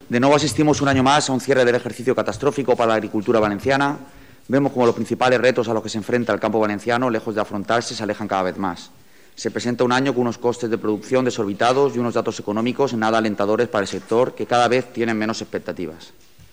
De nuevo asistimos un año más a un cierre del ejercicio catastrófico para la agricultura valenciana. Vemos como los principales retos a los que se enfrenta el campo valenciano, lejos de afrontarse, se alejan cada vez más. Se presenta un año con unos costes de producción desorbitados y unos datos económicos nada alentadores para el sector, que cada vez tienen menos expectativas.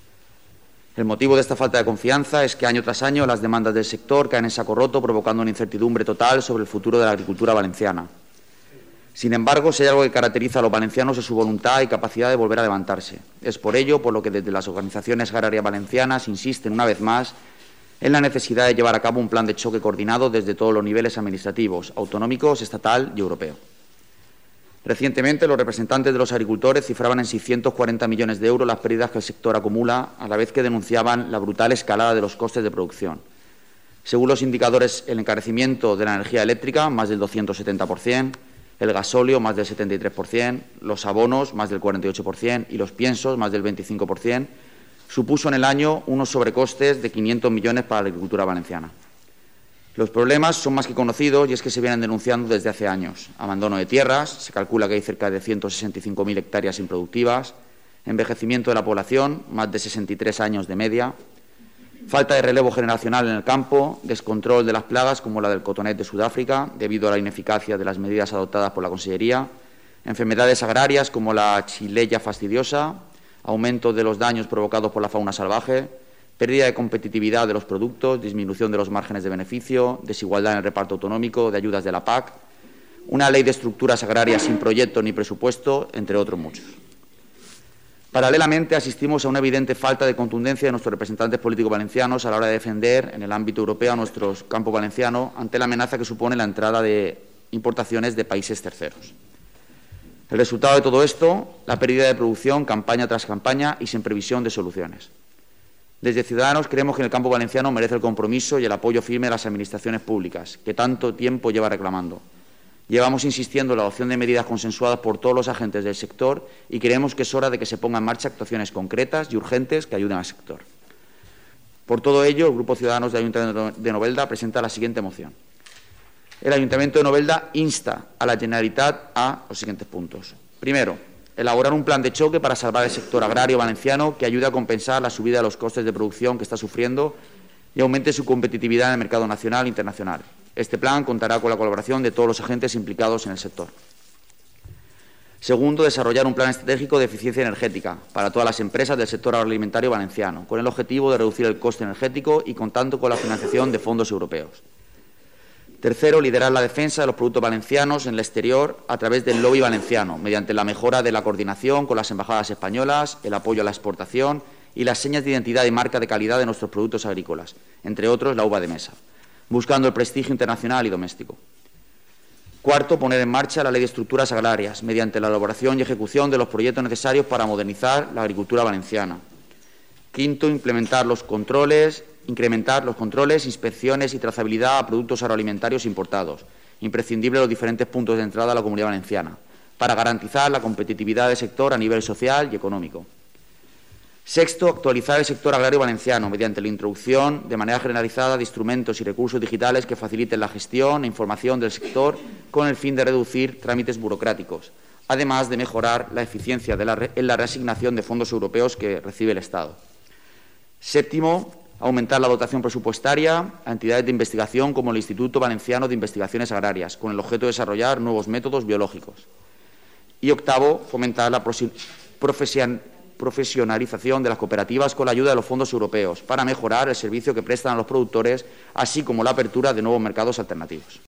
El motivo de esta falta de confianza es que año tras año las demandas del sector caen en saco roto, provocando una incertidumbre total sobre el futuro de la agricultura valenciana. Sin embargo, si hay algo que caracteriza a los valencianos es su voluntad y capacidad de volver a levantarse. Es por ello por lo que desde las organizaciones agrarias valencianas insisten una vez más en la necesidad de llevar a cabo un plan de choque coordinado desde todos los niveles administrativos, autonómicos, estatal y europeo. Recientemente, los representantes de los agricultores cifraban en 640 millones de euros las pérdidas que el sector acumula, a la vez que denunciaban la brutal escalada de los costes de producción. Según los indicadores, el encarecimiento de la energía eléctrica, más del 270%, el gasóleo, más del 73%, los abonos, más del 48%, y los piensos, más del 25%, supuso en el año unos sobrecostes de 500 millones para la agricultura valenciana. Los problemas son más que conocidos y es que se vienen denunciando desde hace años. Abandono de tierras, se calcula que hay cerca de 165.000 hectáreas improductivas, envejecimiento de la población, más de 63 años de media, falta de relevo generacional en el campo, descontrol de las plagas como la del cotonet de Sudáfrica, debido a la ineficacia de las medidas adoptadas por la Consellería, enfermedades agrarias como la chileya fastidiosa, aumento de los daños provocados por la fauna salvaje, pérdida de competitividad de los productos, disminución de los márgenes de beneficio, desigualdad en el reparto autonómico de ayudas de la PAC, una ley de estructuras agrarias sin proyecto ni presupuesto, entre otros muchos. Paralelamente, asistimos a una evidente falta de contundencia de nuestros representantes políticos valencianos a la hora de defender en el ámbito europeo a nuestro campo valenciano ante la amenaza que supone la entrada de importaciones de países terceros. El resultado de todo esto, la pérdida de producción campaña tras campaña y sin previsión de soluciones. Desde Ciudadanos creemos que en el campo valenciano merece el compromiso y el apoyo firme de las administraciones públicas, que tanto tiempo lleva reclamando. Llevamos insistiendo en la adopción de medidas consensuadas por todos los agentes del sector y creemos que es hora de que se pongan en marcha actuaciones concretas y urgentes que ayuden al sector. Por todo ello, el Grupo Ciudadanos del Ayuntamiento de Novelda presenta la siguiente moción. El Ayuntamiento de Novelda insta a la Generalitat a los siguientes puntos. Primero, elaborar un plan de choque para salvar el sector agrario valenciano que ayude a compensar la subida de los costes de producción que está sufriendo y aumente su competitividad en el mercado nacional e internacional. Este plan contará con la colaboración de todos los agentes implicados en el sector. Segundo, desarrollar un plan estratégico de eficiencia energética para todas las empresas del sector agroalimentario valenciano, con el objetivo de reducir el coste energético y contando con la financiación de fondos europeos. Tercero, liderar la defensa de los productos valencianos en el exterior a través del lobby valenciano, mediante la mejora de la coordinación con las embajadas españolas, el apoyo a la exportación y las señas de identidad y marca de calidad de nuestros productos agrícolas, entre otros la uva de mesa, buscando el prestigio internacional y doméstico. Cuarto, poner en marcha la Ley de Estructuras Agrarias, mediante la elaboración y ejecución de los proyectos necesarios para modernizar la agricultura valenciana. Quinto, incrementar los controles, inspecciones y trazabilidad a productos agroalimentarios importados, imprescindible en los diferentes puntos de entrada a la Comunidad Valenciana, para garantizar la competitividad del sector a nivel social y económico. Sexto, actualizar el sector agrario valenciano mediante la introducción de manera generalizada de instrumentos y recursos digitales que faciliten la gestión e información del sector con el fin de reducir trámites burocráticos, además de mejorar la eficiencia en la reasignación de fondos europeos que recibe el Estado. Séptimo, aumentar la dotación presupuestaria a entidades de investigación como el Instituto Valenciano de Investigaciones Agrarias, con el objeto de desarrollar nuevos métodos biológicos. Y octavo, fomentar la profesionalización de las cooperativas con la ayuda de los fondos europeos para mejorar el servicio que prestan a los productores, así como la apertura de nuevos mercados alternativos.